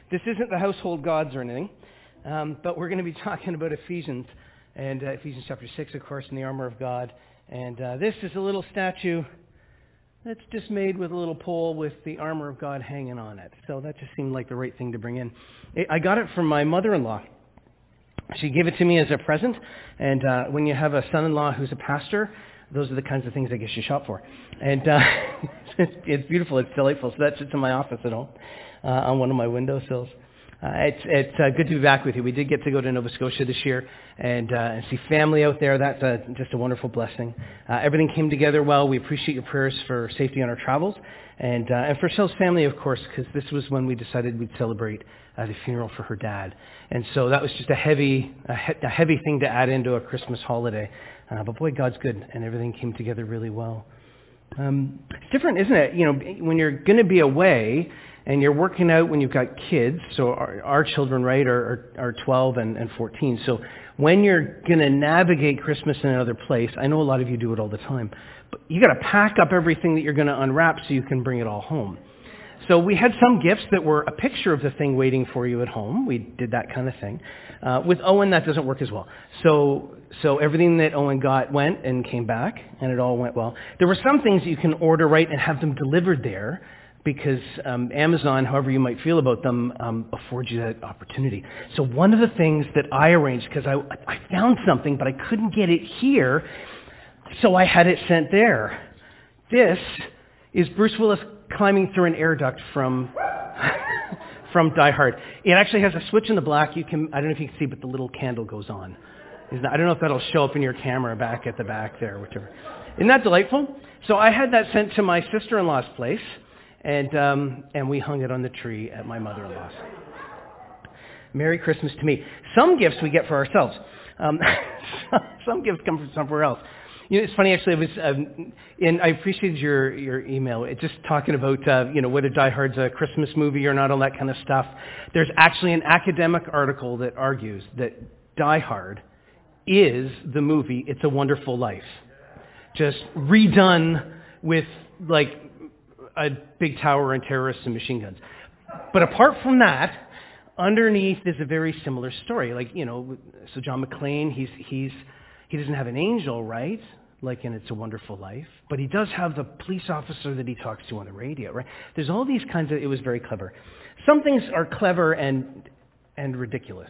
This isn't the household gods or anything, but we're going to be talking about Ephesians, and Ephesians chapter 6, of course, and the armor of God. And this is a little statue that's just made with a little pole with the armor of God hanging on it. So that just seemed like the right thing to bring in. I got it from my mother-in-law. She gave it to me as a present, and when you have a son-in-law who's a pastor, those are the kinds of things I guess you shop for. And it's beautiful, it's delightful. So that sits in my office at home on one of my windowsills. It's good to be back with you. We did get to go to Nova Scotia this year and see family out there. That's just a wonderful blessing. Everything came together well. We appreciate your prayers for safety on our travels. And for Shell's family, of course, because this was when we decided we'd celebrate the funeral for her dad. And so that was just a heavy thing to add into a Christmas holiday. But boy, God's good, and everything came together really well. It's different, isn't it? You know, when you're going to be away and you're working out when you've got kids, so our children, right, are 12 and 14. So when you're going to navigate Christmas in another place, I know a lot of you do it all the time, but you got to pack up everything that you're going to unwrap so you can bring it all home. So we had some gifts that were a picture of the thing waiting for you at home. We did that kind of thing. With Owen, that doesn't work as well. So everything that Owen got went and came back, and it all went well. There were some things you can order right and have them delivered there because Amazon, however you might feel about them, affords you that opportunity. So one of the things that I arranged, because I found something, but I couldn't get it here, so I had it sent there. This is Bruce Willis climbing through an air duct from Die Hard. It actually has a switch in the black. I don't know if you can see, but the little candle goes on. I don't know if that'll show up in your camera back at the back there, whichever. Isn't that delightful? So I had that sent to my sister-in-law's place, and we hung it on the tree at my mother-in-law's. Merry Christmas to me. Some gifts we get for ourselves. Some gifts come from somewhere else. You know, it's funny, actually, I appreciated your email. It's just talking about, whether Die Hard's a Christmas movie or not, all that kind of stuff. There's actually an academic article that argues that Die Hard is the movie It's a Wonderful Life. Just redone with, like, a big tower and terrorists and machine guns. But apart from that, underneath is a very similar story. Like, so John McClane, he doesn't have an angel, right? Like in It's a Wonderful Life. But he does have the police officer that he talks to on the radio, right? There's all these kinds of, it was very clever. Some things are clever and ridiculous.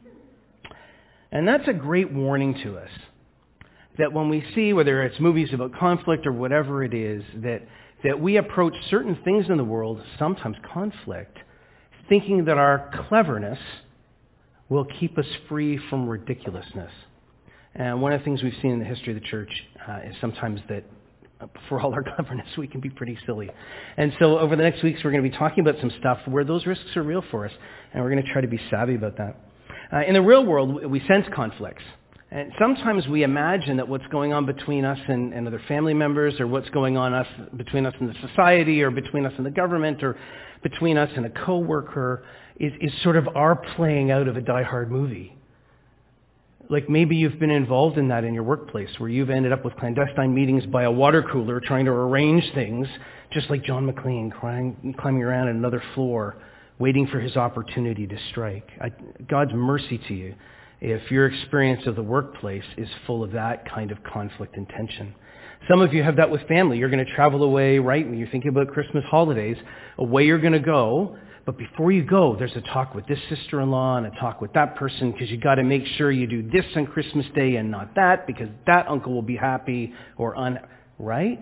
And that's a great warning to us. That when we see, whether it's movies about conflict or whatever it is, that we approach certain things in the world, sometimes conflict, thinking that our cleverness will keep us free from ridiculousness. And one of the things we've seen in the history of the church is sometimes that for all our cleverness, we can be pretty silly. And so over the next weeks, we're going to be talking about some stuff where those risks are real for us, and we're going to try to be savvy about that. In the real world, we sense conflicts. And sometimes we imagine that what's going on between us and other family members, or what's going on between us and the society, or between us and the government, or between us and a coworker, is sort of our playing out of a Die Hard movie. Like maybe you've been involved in that in your workplace, where you've ended up with clandestine meetings by a water cooler trying to arrange things, just like John McClane climbing around in another floor, waiting for his opportunity to strike. God's mercy to you if your experience of the workplace is full of that kind of conflict and tension. Some of you have that with family. You're going to travel away, right? When you're thinking about Christmas holidays, away you're going to go. But before you go, there's a talk with this sister-in-law and a talk with that person, because you got to make sure you do this on Christmas Day and not that, because that uncle will be happy or right?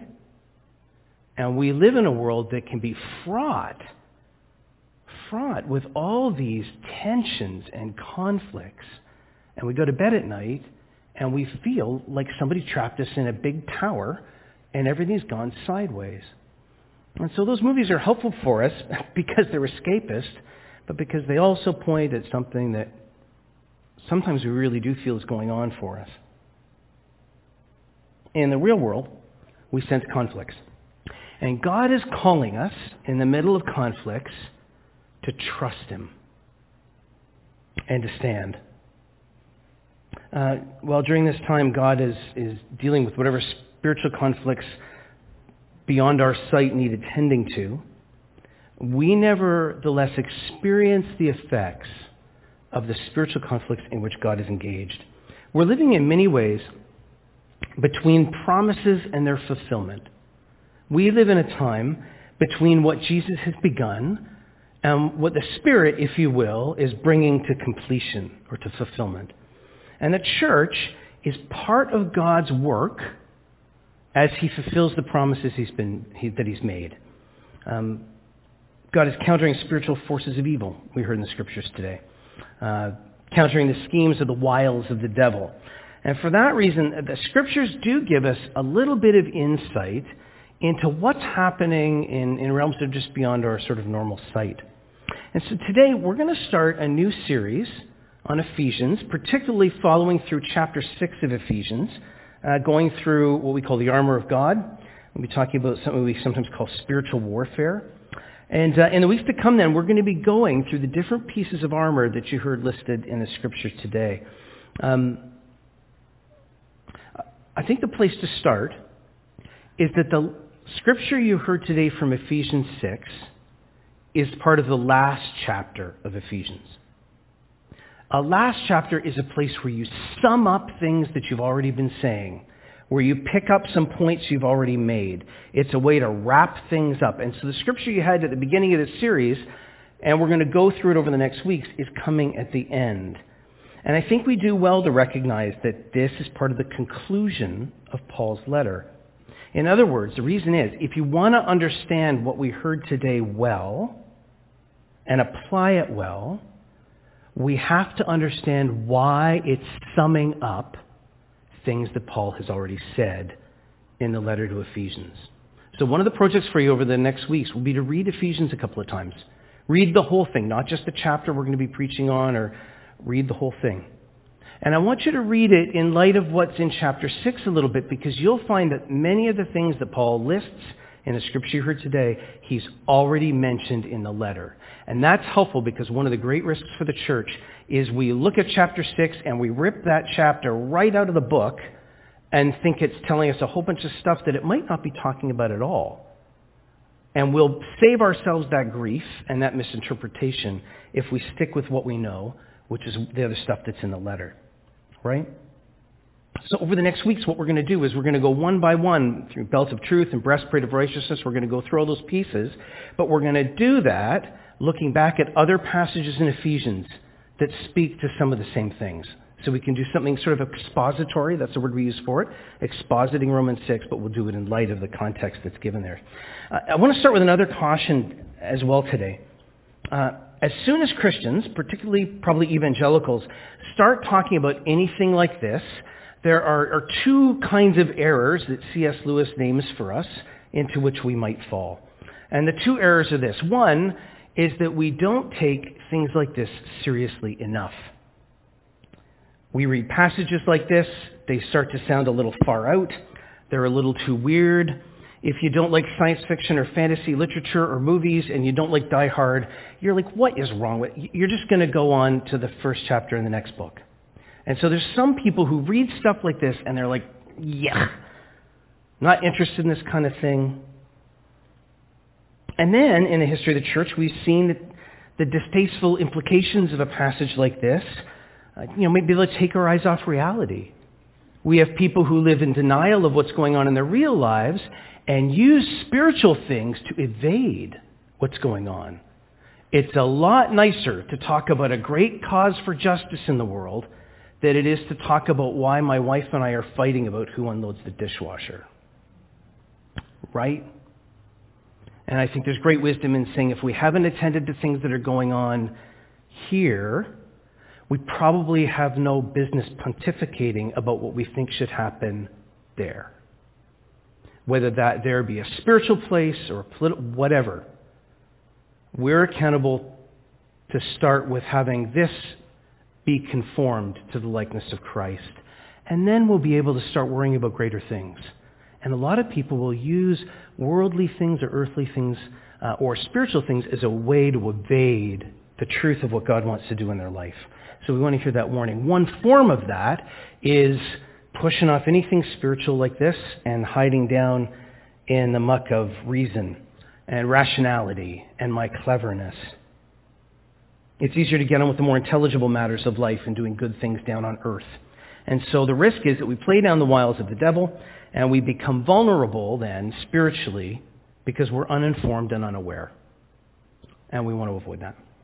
And we live in a world that can be fraught with all these tensions and conflicts. And we go to bed at night and we feel like somebody trapped us in a big tower and everything's gone sideways. And so those movies are helpful for us because they're escapist, but because they also point at something that sometimes we really do feel is going on for us. In the real world, we sense conflicts. And God is calling us in the middle of conflicts to trust Him and to stand. During this time, God is dealing with whatever spiritual conflicts beyond our sight need attending to. we nevertheless experience the effects of the spiritual conflicts in which God is engaged. We're living in many ways between promises and their fulfillment. We live in a time between what Jesus has begun and what the Spirit, if you will, is bringing to completion or to fulfillment. And the church is part of God's work as he fulfills the promises that he's made. God is countering spiritual forces of evil, we heard in the scriptures today. Countering the schemes of the wiles of the devil. And for that reason, the scriptures do give us a little bit of insight into what's happening in realms that are just beyond our sort of normal sight. And so today we're going to start a new series on Ephesians, particularly following through chapter 6 of Ephesians, going through what we call the armor of God. We'll be talking about something we sometimes call spiritual warfare. And in the weeks to come then, we're going to be going through the different pieces of armor that you heard listed in the scriptures today. I think the place to start is that the scripture you heard today from Ephesians 6 is part of the last chapter of Ephesians. A last chapter is a place where you sum up things that you've already been saying, where you pick up some points you've already made. It's a way to wrap things up. And so the scripture you had at the beginning of this series, and we're going to go through it over the next weeks, is coming at the end. And I think we do well to recognize that this is part of the conclusion of Paul's letter. In other words, the reason is, if you want to understand what we heard today well and apply it well, we have to understand why it's summing up things that Paul has already said in the letter to Ephesians. So one of the projects for you over the next weeks will be to read Ephesians a couple of times. Read the whole thing, not just the chapter we're going to be preaching on, or read the whole thing. And I want you to read it in light of what's in chapter 6 a little bit, because you'll find that many of the things that Paul lists in the scripture you heard today, he's already mentioned in the letter. And that's helpful because one of the great risks for the church is we look at chapter 6 and we rip that chapter right out of the book and think it's telling us a whole bunch of stuff that it might not be talking about at all. And we'll save ourselves that grief and that misinterpretation if we stick with what we know, which is the other stuff that's in the letter. Right? So over the next weeks, what we're going to do is we're going to go one by one through belt of truth and breastplate of righteousness. We're going to go through all those pieces. But we're going to do that looking back at other passages in Ephesians that speak to some of the same things. So we can do something sort of expository. That's the word we use for it. Expositing Romans 6, but we'll do it in light of the context that's given there. I want to start with another caution as well today. As soon as Christians, particularly probably evangelicals, start talking about anything like this, there are two kinds of errors that C.S. Lewis names for us into which we might fall. And the two errors are this. One is that we don't take things like this seriously enough. We read passages like this, they start to sound a little far out, they're a little too weird. If you don't like science fiction or fantasy literature or movies and you don't like Die Hard, you're like, what is wrong with it? You're just going to go on to the first chapter in the next book. And so there's some people who read stuff like this and they're like, yeah, not interested in this kind of thing. And then in the history of the church, we've seen the distasteful implications of a passage like this. Maybe let's take our eyes off reality. We have people who live in denial of what's going on in their real lives and use spiritual things to evade what's going on. It's a lot nicer to talk about a great cause for justice in the world than it is to talk about why my wife and I are fighting about who unloads the dishwasher. Right? And I think there's great wisdom in saying if we haven't attended to things that are going on here, we probably have no business pontificating about what we think should happen there. Whether that there be a spiritual place or a political, whatever. We're accountable to start with having this be conformed to the likeness of Christ. And then we'll be able to start worrying about greater things. And a lot of people will use worldly things or earthly things or spiritual things as a way to evade the truth of what God wants to do in their life. So we want to hear that warning. One form of that is pushing off anything spiritual like this and hiding down in the muck of reason and rationality and my cleverness. It's easier to get on with the more intelligible matters of life and doing good things down on earth. And so the risk is that we play down the wiles of the devil and we become vulnerable then spiritually because we're uninformed and unaware. And we want to avoid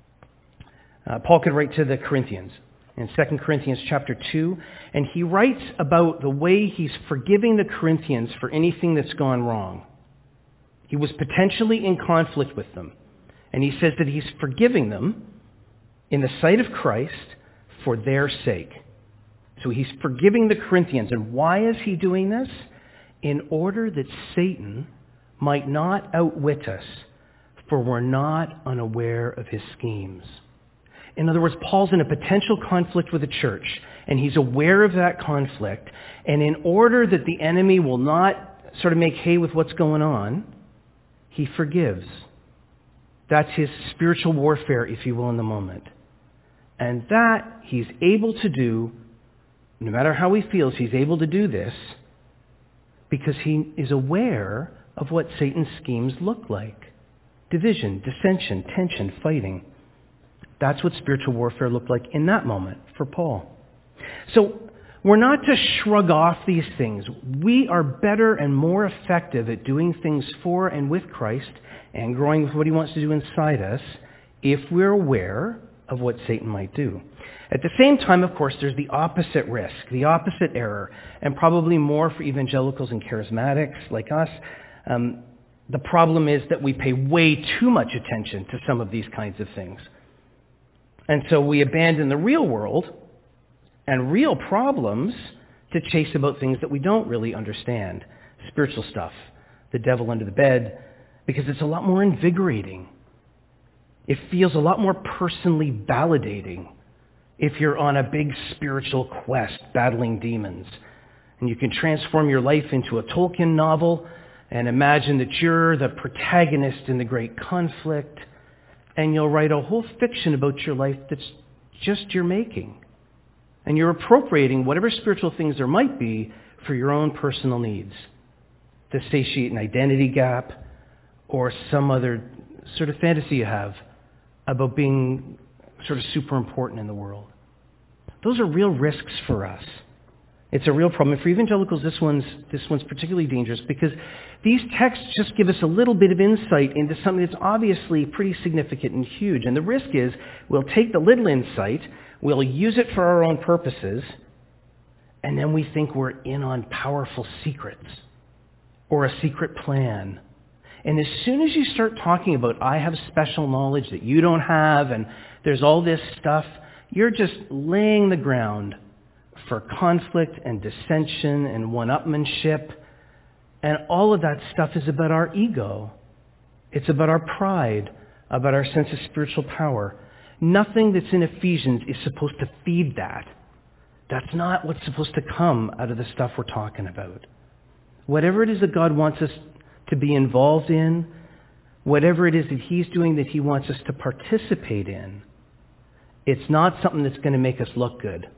that. Paul could write to the Corinthians in 2 Corinthians chapter 2, and he writes about the way he's forgiving the Corinthians for anything that's gone wrong. He was potentially in conflict with them. And he says that he's forgiving them in the sight of Christ for their sake. So he's forgiving the Corinthians. And why is he doing this? In order that Satan might not outwit us, for we're not unaware of his schemes. In other words, Paul's in a potential conflict with the church, and he's aware of that conflict. And in order that the enemy will not sort of make hay with what's going on, he forgives. That's his spiritual warfare, if you will, in the moment. And that he's able to do, no matter how he feels, he's able to do this because he is aware of what Satan's schemes look like. Division, dissension, tension, fighting. That's what spiritual warfare looked like in that moment for Paul. So we're not to shrug off these things. We are better and more effective at doing things for and with Christ and growing with what he wants to do inside us if we're aware of what Satan might do. At the same time, of course, there's the opposite risk, the opposite error, and probably more for evangelicals and charismatics like us. The problem is that we pay way too much attention to some of these kinds of things. And so we abandon the real world and real problems to chase about things that we don't really understand. Spiritual stuff, the devil under the bed, because it's a lot more invigorating. It feels a lot more personally validating if you're on a big spiritual quest battling demons. And you can transform your life into a Tolkien novel and imagine that you're the protagonist in the great conflict, and you'll write a whole fiction about your life that's just your making. And you're appropriating whatever spiritual things there might be for your own personal needs, to satiate an identity gap or some other sort of fantasy you have about being sort of super important in the world. Those are real risks for us. It's a real problem. And for evangelicals, this one's particularly dangerous because these texts just give us a little bit of insight into something that's obviously pretty significant and huge. And the risk is we'll take the little insight, we'll use it for our own purposes, and then we think we're in on powerful secrets or a secret plan. And as soon as you start talking about, I have special knowledge that you don't have, and there's all this stuff, you're just laying the ground for conflict and dissension and one-upmanship. And all of that stuff is about our ego. It's about our pride, about our sense of spiritual power. Nothing that's in Ephesians is supposed to feed that. That's not what's supposed to come out of the stuff we're talking about. Whatever it is that God wants us to be involved in, whatever it is that he's doing that he wants us to participate in, it's not something that's going to make us look good.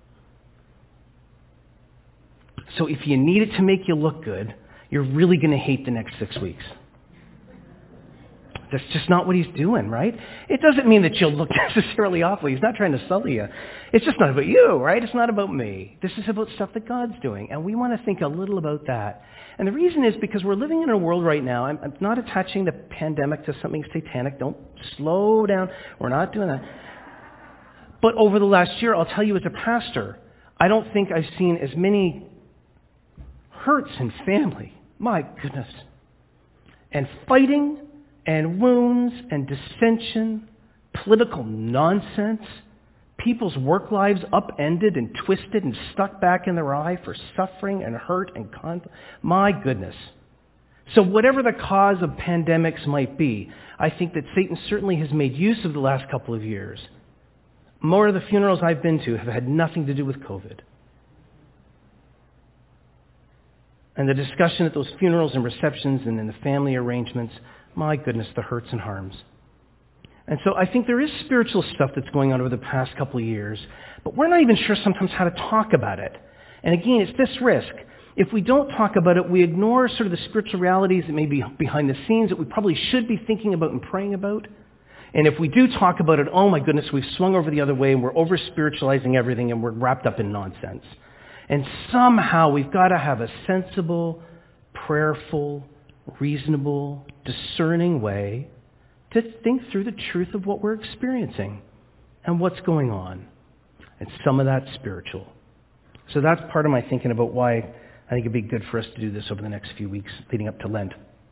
So if you need it to make you look good, you're really going to hate the next 6 weeks. That's just not what he's doing, right? It doesn't mean that you'll look necessarily awful. He's not trying to sully you. It's just not about you, right? It's not about me. This is about stuff that God's doing. And we want to think a little about that. And the reason is because we're living in a world right now. I'm not attaching the pandemic to something satanic. Don't slow down. We're not doing that. But over the last year, I'll tell you as a pastor, I don't think I've seen as many hurts in family. My goodness. And fighting and wounds and dissension, political nonsense, people's work lives upended and twisted and stuck back in their eye for suffering and hurt and conflict. My goodness. So whatever the cause of pandemics might be, I think that Satan certainly has made use of the last couple of years. More of the funerals I've been to have had nothing to do with COVID. And the discussion at those funerals and receptions and in the family arrangements, my goodness, the hurts and harms. And so I think there is spiritual stuff that's going on over the past couple of years, but we're not even sure sometimes how to talk about it. And again, it's this risk. If we don't talk about it, we ignore sort of the spiritual realities that may be behind the scenes that we probably should be thinking about and praying about. And if we do talk about it, oh my goodness, we've swung over the other way and we're over-spiritualizing everything and we're wrapped up in nonsense. And somehow we've got to have a sensible, prayerful, reasonable, discerning way to think through the truth of what we're experiencing and what's going on. And some of that's spiritual. So that's part of my thinking about why I think it'd be good for us to do this over the next few weeks leading up to Lent.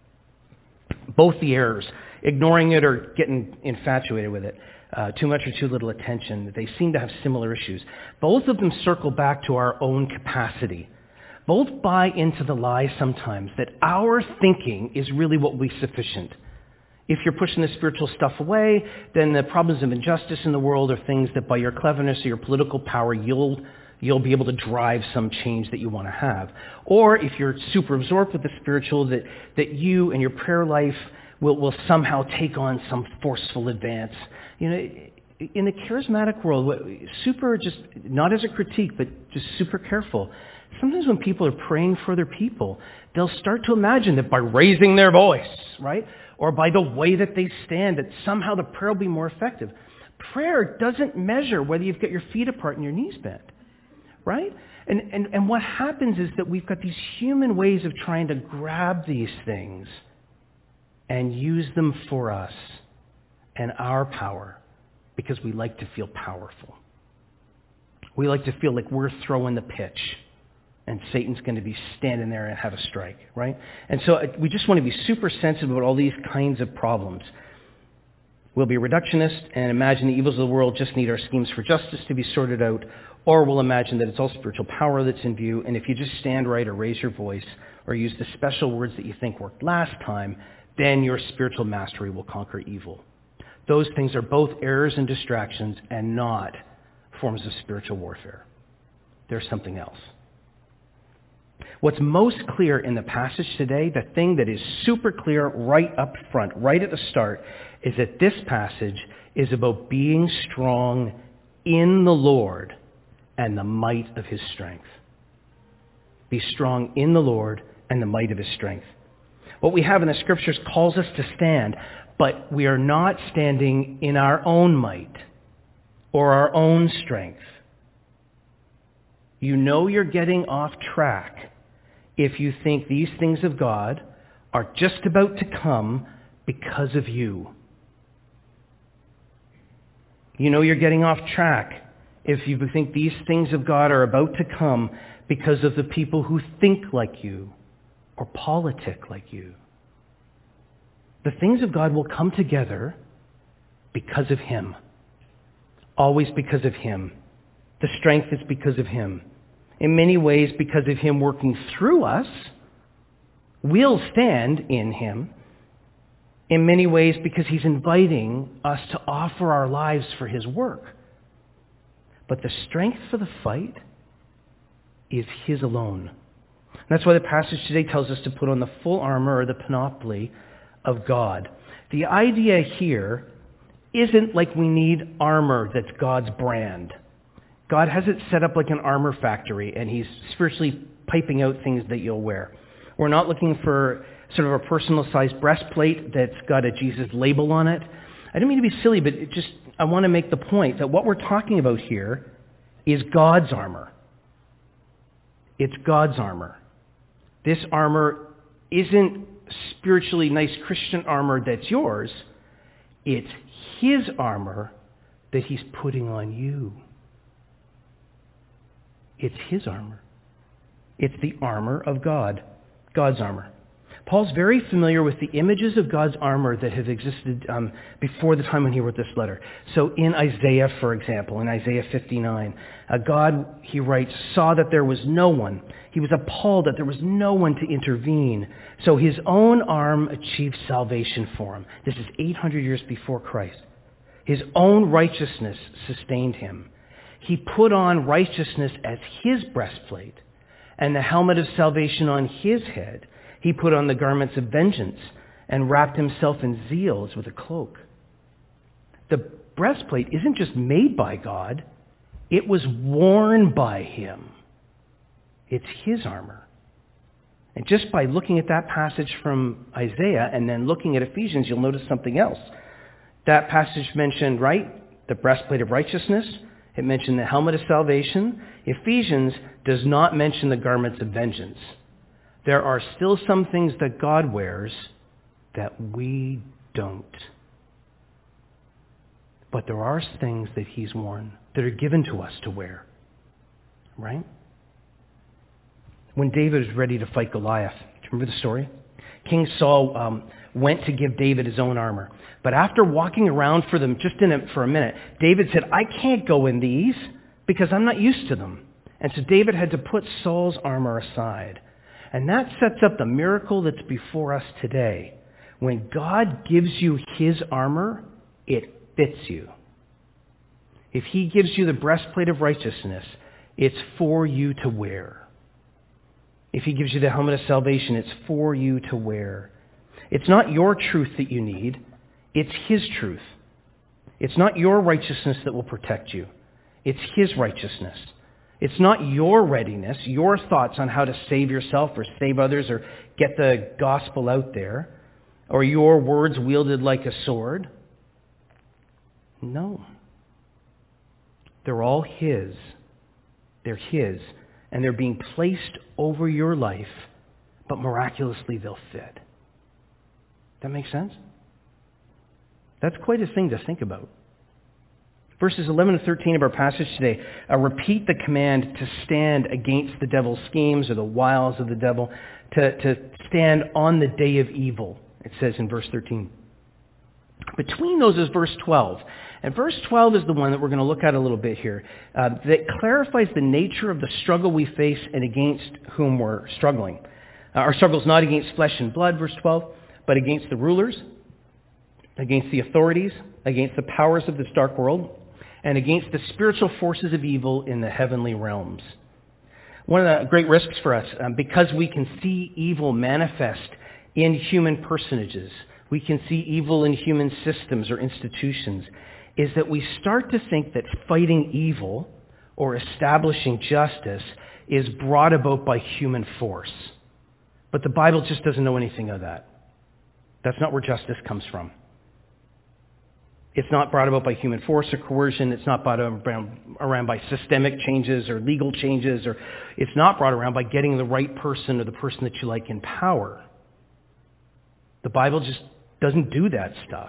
Both the errors, ignoring it or getting infatuated with it, too much or too little attention, they seem to have similar issues. Both of them circle back to our own capacity. Both buy into the lie sometimes that our thinking is really what will be sufficient. If you're pushing the spiritual stuff away, then the problems of injustice in the world are things that by your cleverness or your political power, you'll be able to drive some change that you want to have. Or if you're super absorbed with the spiritual, that you and your prayer life will somehow take on some forceful advance. You know, in the charismatic world, super, just not as a critique, but just super careful. Sometimes when people are praying for other people, they'll start to imagine that by raising their voice, right, or by the way that they stand, that somehow the prayer will be more effective. Prayer doesn't measure whether you've got your feet apart and your knees bent, right? And what happens is that we've got these human ways of trying to grab these things and use them for us and our power because we like to feel powerful. We like to feel like we're throwing the pitch and Satan's going to be standing there and have a strike, right? And so we just want to be super sensitive about all these kinds of problems. We'll be reductionist and imagine the evils of the world just need our schemes for justice to be sorted out, or we'll imagine that it's all spiritual power that's in view, and if you just stand right or raise your voice or use the special words that you think worked last time, then your spiritual mastery will conquer evil. Those things are both errors and distractions and not forms of spiritual warfare. There's something else. What's most clear in the passage today, the thing that is super clear right up front, right at the start, is that this passage is about being strong in the Lord and the might of his strength. Be strong in the Lord and the might of his strength. What we have in the scriptures calls us to stand, but we are not standing in our own might or our own strength. You know you're getting off track if you think these things of God are just about to come because of you. You know you're getting off track if you think these things of God are about to come because of the people who think like you or politic like you. The things of God will come together because of him. Always because of him. The strength is because of him. In many ways, because of him working through us, we'll stand in him. In many ways, because he's inviting us to offer our lives for his work. But the strength for the fight is his alone. And that's why the passage today tells us to put on the full armor or the panoply of God. The idea here isn't like we need armor that's God's brand. God has it set up like an armor factory, and he's spiritually piping out things that you'll wear. We're not looking for sort of a personal-sized breastplate that's got a Jesus label on it. I don't mean to be silly, but I want to make the point that what we're talking about here is God's armor. It's God's armor. This armor isn't spiritually nice Christian armor that's yours. It's his armor that he's putting on you. It's his armor. It's the armor of God. God's armor. Paul's very familiar with the images of God's armor that have existed before the time when he wrote this letter. So in Isaiah, for example, in Isaiah 59, God, he writes, saw that there was no one. He was appalled that there was no one to intervene. So his own arm achieved salvation for him. This is 800 years before Christ. His own righteousness sustained him. He put on righteousness as his breastplate and the helmet of salvation on his head. He put on the garments of vengeance and wrapped himself in zeal as with a cloak. The breastplate isn't just made by God. It was worn by him. It's his armor. And just by looking at that passage from Isaiah and then looking at Ephesians, you'll notice something else. That passage mentioned, right, the breastplate of righteousness. It mentioned the helmet of salvation. Ephesians does not mention the garments of vengeance. There are still some things that God wears that we don't. But there are things that he's worn that are given to us to wear. Right? When David was ready to fight Goliath, do you remember the story? King Saul went to give David his own armor. But after walking around for them just for a minute, David said, I can't go in these because I'm not used to them. And so David had to put Saul's armor aside. And that sets up the miracle that's before us today. When God gives you his armor, it fits you. If he gives you the breastplate of righteousness, it's for you to wear. If he gives you the helmet of salvation, it's for you to wear. It's not your truth that you need. It's his truth. It's not your righteousness that will protect you. It's his righteousness. It's not your readiness, your thoughts on how to save yourself or save others or get the gospel out there, or your words wielded like a sword. No. They're all his. They're his. And they're being placed over your life, but miraculously they'll fit. That makes sense? That's quite a thing to think about. Verses 11 to 13 of our passage today repeat the command to stand against the devil's schemes or the wiles of the devil, to stand on the day of evil, it says in verse 13. Between those is verse 12. And verse 12 is the one that we're going to look at a little bit here, that clarifies the nature of the struggle we face and against whom we're struggling. Our struggle is not against flesh and blood, verse 12, but against the rulers, against the authorities, against the powers of this dark world, and against the spiritual forces of evil in the heavenly realms. One of the great risks for us, because we can see evil manifest in human personages, we can see evil in human systems or institutions, is that we start to think that fighting evil or establishing justice is brought about by human force. But the Bible just doesn't know anything of that. That's not where justice comes from. It's not brought about by human force or coercion. It's not brought around by systemic changes or legal changes, or it's not brought around by getting the right person or the person that you like in power. The Bible just doesn't do that stuff.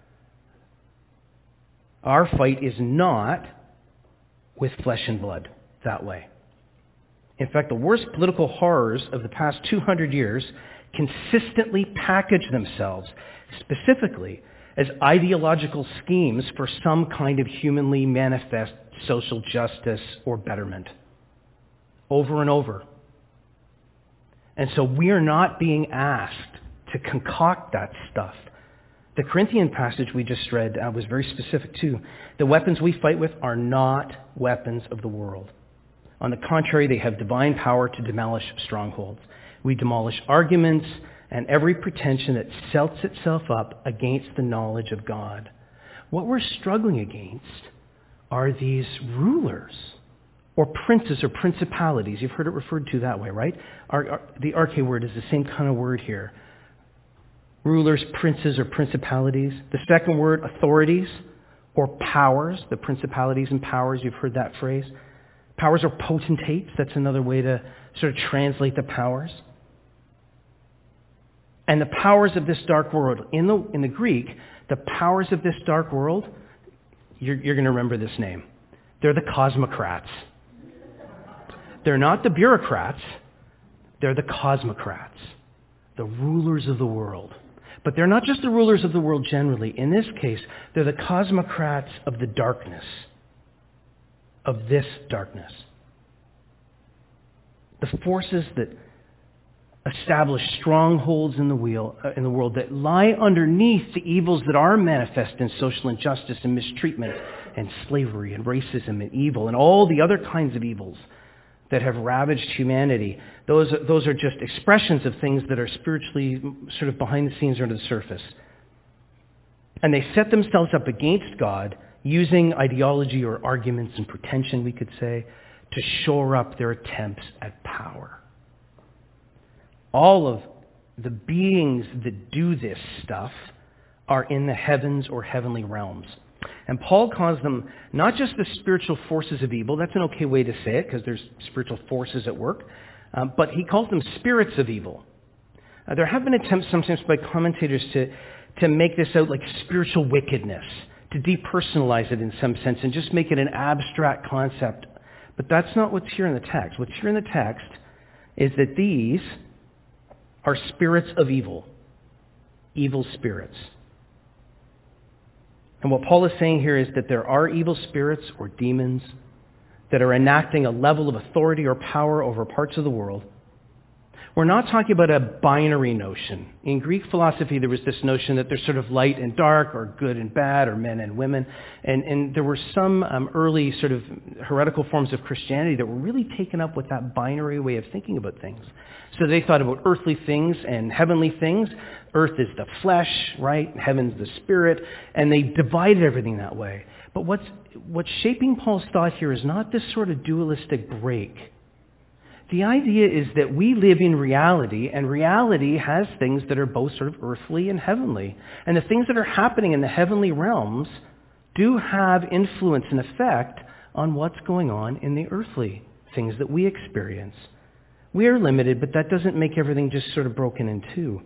Our fight is not with flesh and blood that way. In fact, the worst political horrors of the past 200 years consistently package themselves specifically as ideological schemes for some kind of humanly manifest social justice or betterment. Over and over. And so we are not being asked to concoct that stuff. The Corinthian passage we just read was very specific too. The weapons we fight with are not weapons of the world. On the contrary, they have divine power to demolish strongholds. We demolish arguments and every pretension that sets itself up against the knowledge of God. What we're struggling against are these rulers or princes or principalities. You've heard it referred to that way, right? The arche word is the same kind of word here. Rulers, princes, or principalities. The second word, authorities or powers, the principalities and powers. You've heard that phrase. Powers or potentates. That's another way to sort of translate the powers. And the powers of this dark world. In the Greek, the powers of this dark world, you're going to remember this name. They're the cosmocrats. They're not the bureaucrats. They're the cosmocrats. The rulers of the world. But they're not just the rulers of the world generally. In this case, they're the cosmocrats of the darkness. Of this darkness. The forces that establish strongholds in the world that lie underneath the evils that are manifest in social injustice and mistreatment and slavery and racism and evil and all the other kinds of evils that have ravaged humanity. Those are just expressions of things that are spiritually sort of behind the scenes or under the surface. And they set themselves up against God using ideology or arguments and pretension, we could say, to shore up their attempts at power. all of the beings that do this stuff are in the heavens or heavenly realms. And Paul calls them not just the spiritual forces of evil. That's an okay way to say it because there's spiritual forces at work. But he calls them spirits of evil. There have been attempts sometimes by commentators to make this out like spiritual wickedness, to depersonalize it in some sense and just make it an abstract concept. But that's not what's here in the text. What's here in the text is that these are spirits of evil, evil spirits. And what Paul is saying here is that there are evil spirits or demons that are enacting a level of authority or power over parts of the world. We're not talking about a binary notion. In Greek philosophy, there was this notion that there's sort of light and dark, or good and bad, or men and women. And there were some early sort of heretical forms of Christianity that were really taken up with that binary way of thinking about things. So they thought about earthly things and heavenly things. Earth is the flesh, right? Heaven's the spirit. And they divided everything that way. But what's shaping Paul's thought here is not this sort of dualistic break. The idea is that we live in reality, and reality has things that are both sort of earthly and heavenly. And the things that are happening in the heavenly realms do have influence and effect on what's going on in the earthly things that we experience. We are limited, but that doesn't make everything just sort of broken in two.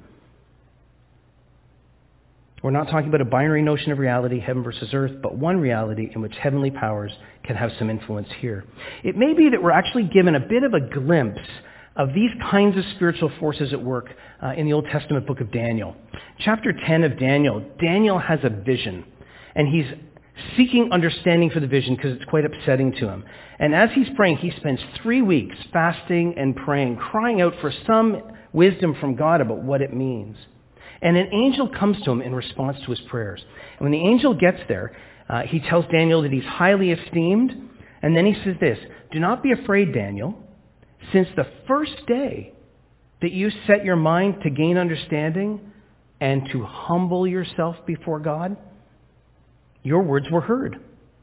We're not talking about a binary notion of reality, heaven versus earth, but one reality in which heavenly powers can have some influence here. It may be that we're actually given a bit of a glimpse of these kinds of spiritual forces at work in the Old Testament book of Daniel. Chapter 10 of Daniel, Daniel has a vision, and he's seeking understanding for the vision because it's quite upsetting to him. And as he's praying, he spends 3 weeks fasting and praying, crying out for some wisdom from God about what it means. And an angel comes to him in response to his prayers. And when the angel gets there, he tells Daniel that he's highly esteemed. And then he says this, "Do not be afraid, Daniel. Since the first day that you set your mind to gain understanding and to humble yourself before God, your words were heard."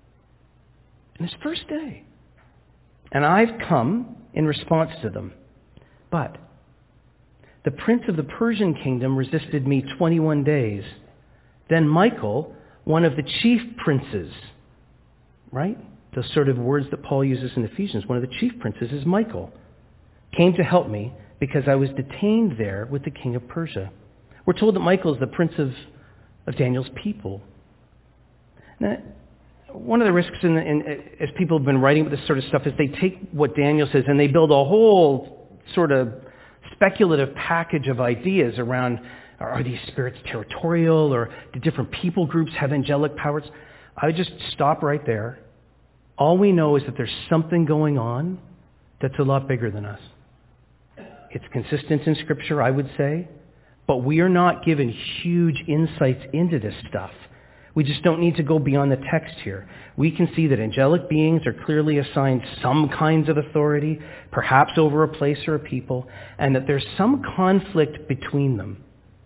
And his first day. "And I've come in response to them. But the prince of the Persian kingdom resisted me 21 days. Then Michael, one of the chief princes," right? Those sort of words that Paul uses in Ephesians. One of the chief princes is Michael, "came to help me because I was detained there with the king of Persia." We're told that Michael is the prince of Daniel's people. Now, one of the risks as people have been writing about this sort of stuff is they take what Daniel says and they build a whole sort of speculative package of ideas around, are these spirits territorial, or do different people groups have angelic powers? I would just stop right there. All we know is that there's something going on that's a lot bigger than us. It's consistent in Scripture, I would say, but we are not given huge insights into this stuff. We just don't need to go beyond the text here. We can see that angelic beings are clearly assigned some kinds of authority, perhaps over a place or a people, and that there's some conflict between them.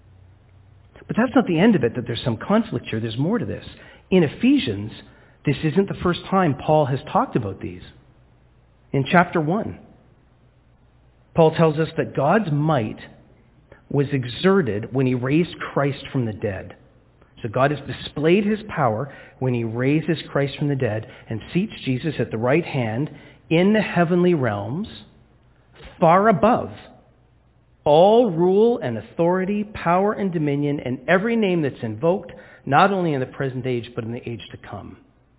But that's not the end of it, that there's some conflict here. There's more to this. In Ephesians, this isn't the first time Paul has talked about these. In chapter 1, Paul tells us that God's might was exerted when he raised Christ from the dead. So God has displayed his power when he raises Christ from the dead and seats Jesus at the right hand in the heavenly realms, far above all rule and authority, power and dominion, and every name that's invoked, not only in the present age, but in the age to come.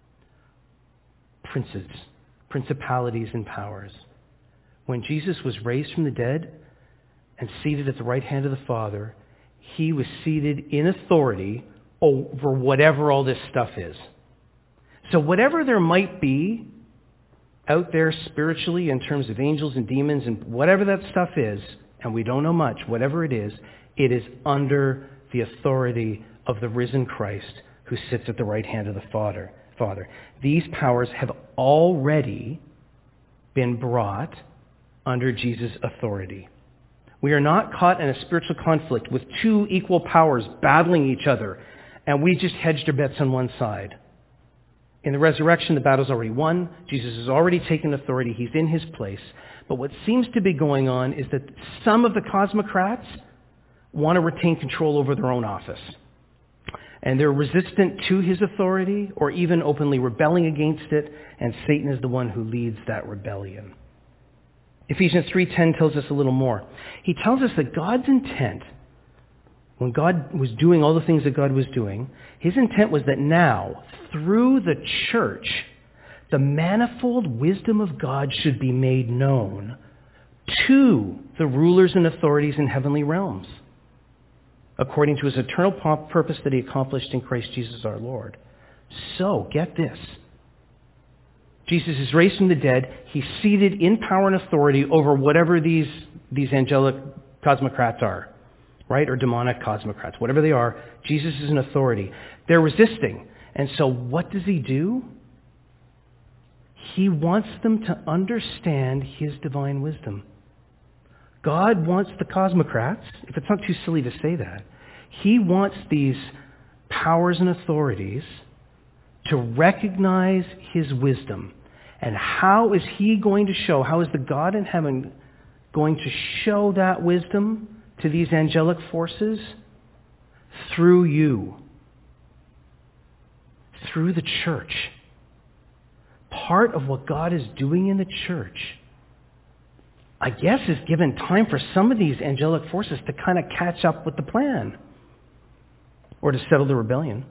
Princes, principalities, and powers. When Jesus was raised from the dead and seated at the right hand of the Father, he was seated in authority over whatever all this stuff is. So whatever there might be out there spiritually in terms of angels and demons and whatever that stuff is, and we don't know much, whatever it is under the authority of the risen Christ who sits at the right hand of the Father. These powers have already been brought under Jesus' authority. We are not caught in a spiritual conflict with two equal powers battling each other, and we just hedged our bets on one side. In the resurrection, the battle's already won. Jesus has already taken authority. He's in his place. But what seems to be going on is that some of the cosmocrats want to retain control over their own office. And they're resistant to his authority or even openly rebelling against it, and Satan is the one who leads that rebellion. Ephesians 3:10 tells us a little more. He tells us that God's intent, when God was doing all the things that God was doing, his intent was that now, through the church, the manifold wisdom of God should be made known to the rulers and authorities in heavenly realms, according to his eternal purpose that he accomplished in Christ Jesus our Lord. So, get this. Jesus is raised from the dead. He's seated in power and authority over whatever these angelic cosmocrats are, right? Or demonic cosmocrats. Whatever they are, Jesus is an authority. They're resisting. And so what does he do? He wants them to understand his divine wisdom. God wants the cosmocrats, if it's not too silly to say that, he wants these powers and authorities to recognize his wisdom. And how is he going to show, how is the God in heaven going to show that wisdom to these angelic forces? Through you. Through the church. Part of what God is doing in the church, I guess, is given time for some of these angelic forces to kind of catch up with the plan or to settle the rebellion.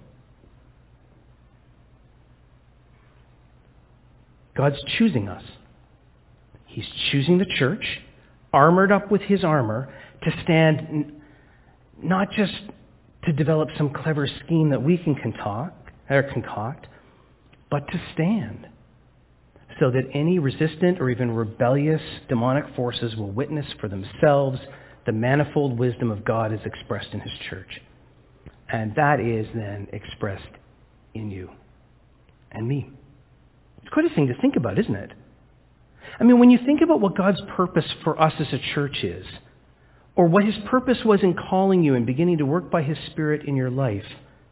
God's choosing us. He's choosing the church, armored up with his armor, to stand, not just to develop some clever scheme that we can concoct, but to stand, so that any resistant or even rebellious demonic forces will witness for themselves the manifold wisdom of God as expressed in his church. And that is then expressed in you and me. It's quite a thing to think about, isn't it? I mean, when you think about what God's purpose for us as a church is, or what his purpose was in calling you and beginning to work by his Spirit in your life,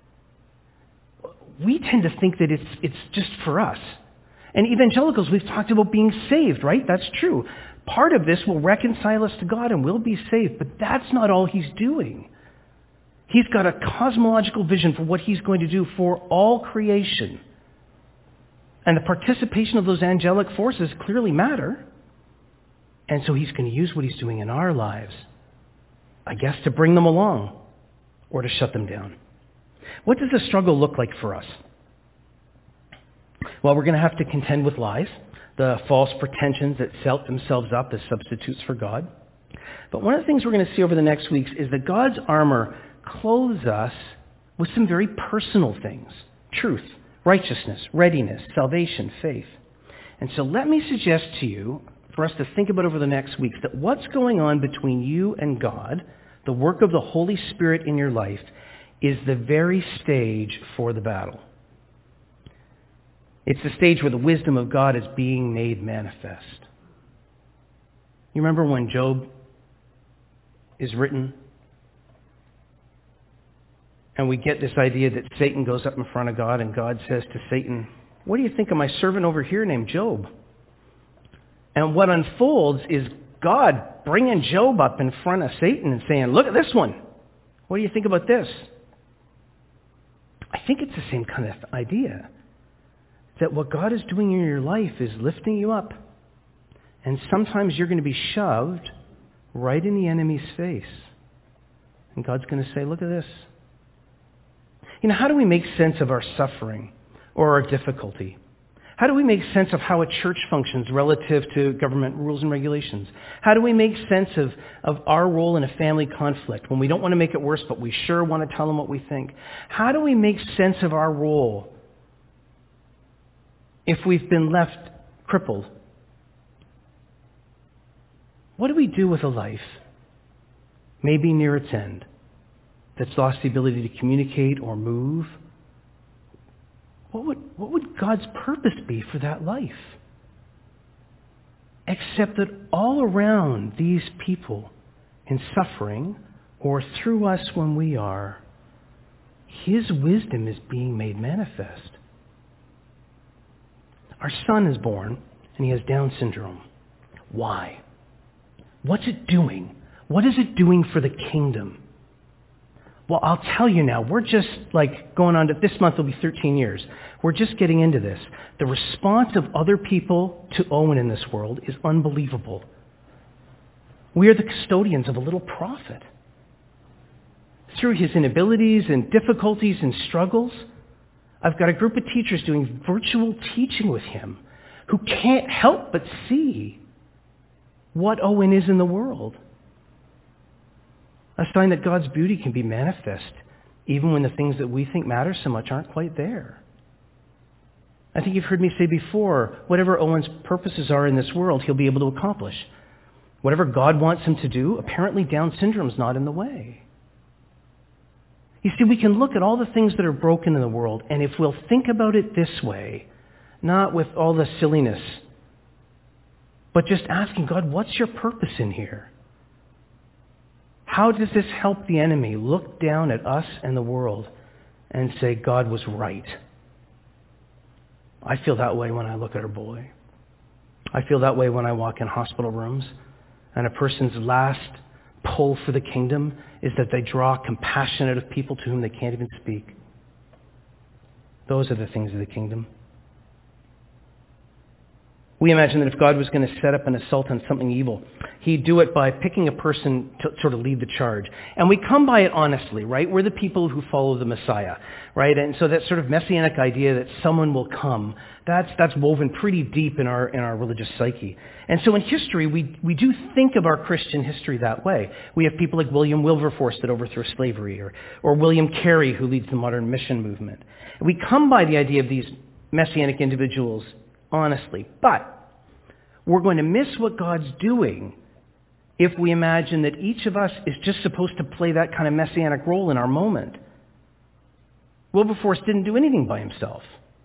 we tend to think that it's just for us. And evangelicals, we've talked about being saved, right? That's true. Part of this will reconcile us to God and we'll be saved, but that's not all he's doing. He's got a cosmological vision for what he's going to do for all creation. And the participation of those angelic forces clearly matter. And so he's going to use what he's doing in our lives, I guess, to bring them along or to shut them down. What does the struggle look like for us? Well, we're going to have to contend with lies, the false pretensions that set themselves up as substitutes for God. But one of the things we're going to see over the next weeks is that God's armor clothes us with some very personal things: truth, righteousness, readiness, salvation, faith. And so let me suggest to you, for us to think about over the next weeks, that what's going on between you and God, the work of the Holy Spirit in your life, is the very stage for the battle. It's the stage where the wisdom of God is being made manifest. You remember when Job is written? And we get this idea that Satan goes up in front of God and God says to Satan, "What do you think of my servant over here named Job?" And what unfolds is God bringing Job up in front of Satan and saying, "Look at this one. What do you think about this?" I think it's the same kind of idea. That what God is doing in your life is lifting you up. And sometimes you're going to be shoved right in the enemy's face. And God's going to say, "Look at this." You know, how do we make sense of our suffering or our difficulty? How do we make sense of how a church functions relative to government rules and regulations? How do we make sense of our role in a family conflict when we don't want to make it worse, but we sure want to tell them what we think? How do we make sense of our role if we've been left crippled? What do we do with a life, maybe near its end, that's lost the ability to communicate or move? What would God's purpose be for that life? Except that all around these people in suffering, or through us when we are, his wisdom is being made manifest. Our son is born, and he has Down syndrome. Why? What's it doing? What is it doing for the kingdom? Well, I'll tell you now, we're just going on to, this month will be 13 years. We're just getting into this. The response of other people to Owen in this world is unbelievable. We are the custodians of a little prophet. Through his inabilities and difficulties and struggles, I've got a group of teachers doing virtual teaching with him who can't help but see what Owen is in the world. A sign that God's beauty can be manifest even when the things that we think matter so much aren't quite there. I think you've heard me say before, whatever Owen's purposes are in this world, he'll be able to accomplish. Whatever God wants him to do, apparently Down syndrome's not in the way. You see, we can look at all the things that are broken in the world, and if we'll think about it this way, not with all the silliness, but just asking God, what's your purpose in here? How does this help the enemy look down at us and the world and say, God was right? I feel that way when I look at our boy. I feel that way when I walk in hospital rooms, and a person's last pull for the kingdom is that they draw compassion out of people to whom they can't even speak. Those are the things of the kingdom. We imagine that if God was going to set up an assault on something evil, he'd do it by picking a person to sort of lead the charge. And we come by it honestly, right? We're the people who follow the Messiah, right? And so that sort of messianic idea that someone will come, that's woven pretty deep in our religious psyche. And so in history, we do think of our Christian history that way. We have people like William Wilberforce that overthrew slavery, or William Carey who leads the modern mission movement. And we come by the idea of these messianic individuals honestly. But we're going to miss what God's doing if we imagine that each of us is just supposed to play that kind of messianic role in our moment. Wilberforce didn't do anything by himself.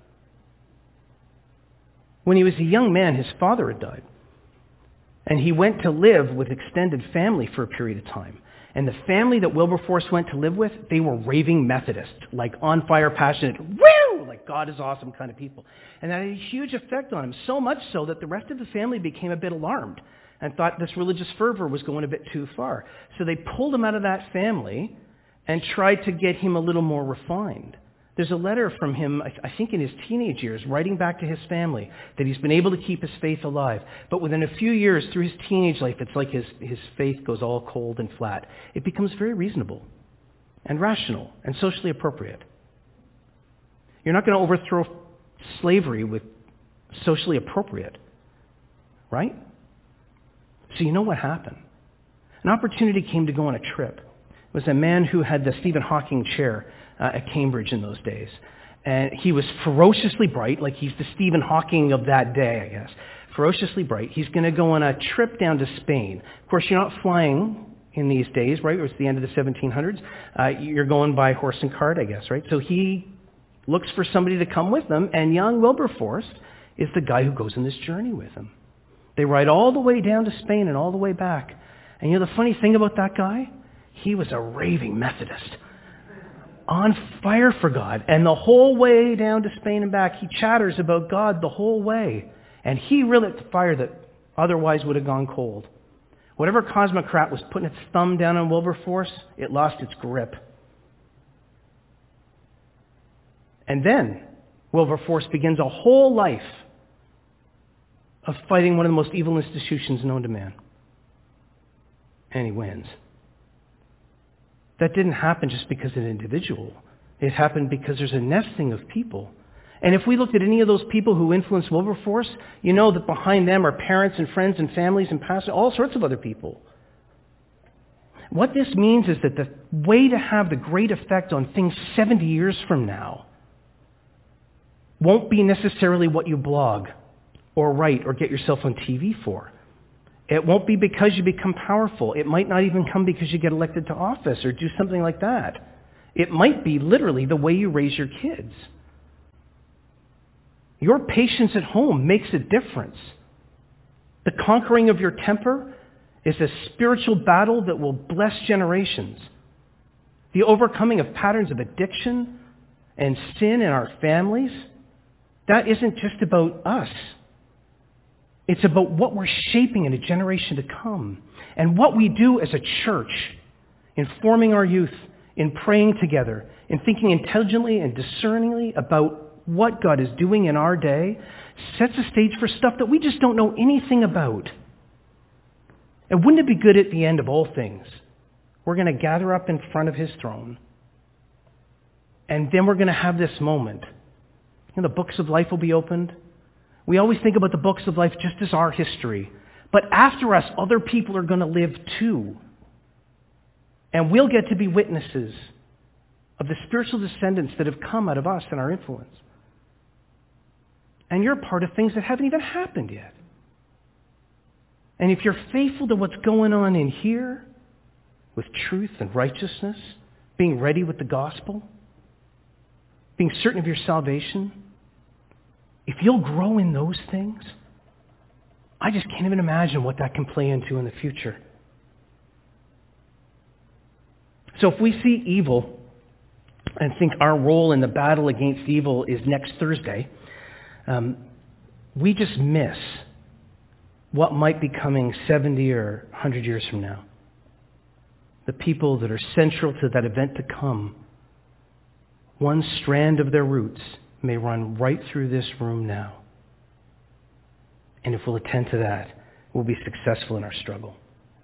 When he was a young man, his father had died. And he went to live with extended family for a period of time. And the family that Wilberforce went to live with, they were raving Methodists, like on fire, passionate, woo, like God is awesome kind of people. And that had a huge effect on him, so much so that the rest of the family became a bit alarmed and thought this religious fervor was going a bit too far. So they pulled him out of that family and tried to get him a little more refined. There's a letter from him, I think in his teenage years, writing back to his family that he's been able to keep his faith alive. But within a few years, through his teenage life, it's like his faith goes all cold and flat. It becomes very reasonable and rational and socially appropriate. You're not going to overthrow slavery with socially appropriate, right? So you know what happened? An opportunity came to go on a trip. It was a man who had the Stephen Hawking chair at Cambridge in those days. And he was ferociously bright, like he's the Stephen Hawking of that day, I guess. Ferociously bright. He's going to go on a trip down to Spain. Of course, you're not flying in these days, right? It was the end of the 1700s. You're going by horse and cart, I guess, right? So he looks for somebody to come with him, and young Wilberforce is the guy who goes on this journey with him. They ride all the way down to Spain and all the way back. And you know the funny thing about that guy? He was a raving Methodist. On fire for God. And the whole way down to Spain and back, he chatters about God the whole way. And he relit the fire that otherwise would have gone cold. Whatever cosmocrat was putting its thumb down on Wilberforce, it lost its grip. And then Wilberforce begins a whole life of fighting one of the most evil institutions known to man. And he wins. That didn't happen just because of an individual. It happened because there's a nesting of people. And if we looked at any of those people who influenced Wilberforce, you know that behind them are parents and friends and families and pastors, all sorts of other people. What this means is that the way to have the great effect on things 70 years from now won't be necessarily what you blog or write or get yourself on TV for. It won't be because you become powerful. It might not even come because you get elected to office or do something like that. It might be literally the way you raise your kids. Your patience at home makes a difference. The conquering of your temper is a spiritual battle that will bless generations. The overcoming of patterns of addiction and sin in our families that isn't just about us. It's about what we're shaping in a generation to come. And what we do as a church in forming our youth, in praying together, in thinking intelligently and discerningly about what God is doing in our day, sets a stage for stuff that we just don't know anything about. And wouldn't it be good at the end of all things? We're going to gather up in front of his throne. And then we're going to have this moment. The books of life will be opened. We always think about the books of life just as our history. But after us, other people are going to live too. And we'll get to be witnesses of the spiritual descendants that have come out of us and our influence. And you're part of things that haven't even happened yet. And if you're faithful to what's going on in here, with truth and righteousness, being ready with the gospel, being certain of your salvation, if you'll grow in those things, I just can't even imagine what that can play into in the future. So if we see evil and think our role in the battle against evil is next Thursday, we just miss what might be coming 70 or 100 years from now. The people that are central to that event to come, one strand of their roots may run right through this room now. And if we'll attend to that, we'll be successful in our struggle.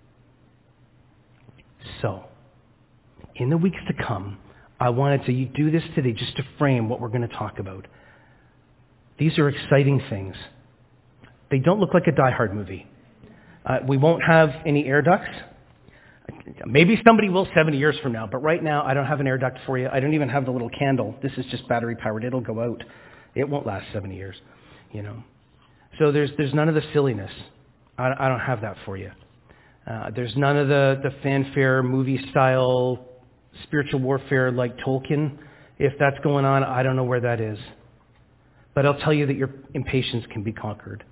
So, in the weeks to come, I wanted to do this today just to frame what we're going to talk about. These are exciting things. They don't look like a Die Hard movie. We won't have any air ducts. Maybe somebody will 70 years from now, but right now I don't have an air duct for you. I don't even have the little candle. This is just battery powered. It'll go out. It won't last 70 years, So there's none of the silliness. I don't have that for you. There's none of the fanfare, movie style, spiritual warfare like Tolkien. If that's going on, I don't know where that is. But I'll tell you that your impatience can be conquered.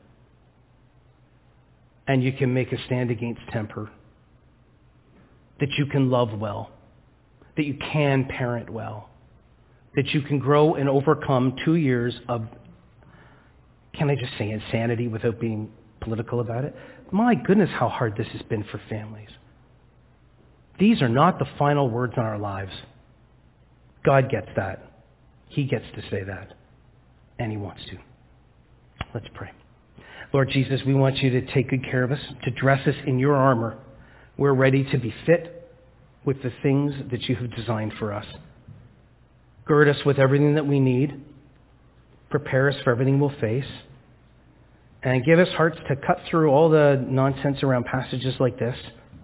And you can make a stand against temper. That you can love well. That you can parent well. That you can grow and overcome 2 years of, can I just say insanity without being political about it? My goodness, how hard this has been for families. These are not the final words on our lives. God gets that. He gets to say that. And he wants to. Let's pray. Lord Jesus, we want you to take good care of us, to dress us in your armor. We're ready to be fit with the things that you have designed for us. Gird us with everything that we need. Prepare us for everything we'll face. And give us hearts to cut through all the nonsense around passages like this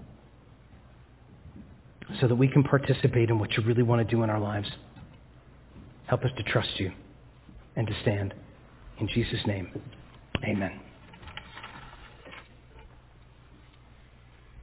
so that we can participate in what you really want to do in our lives. Help us to trust you and to stand. In Jesus' name, amen.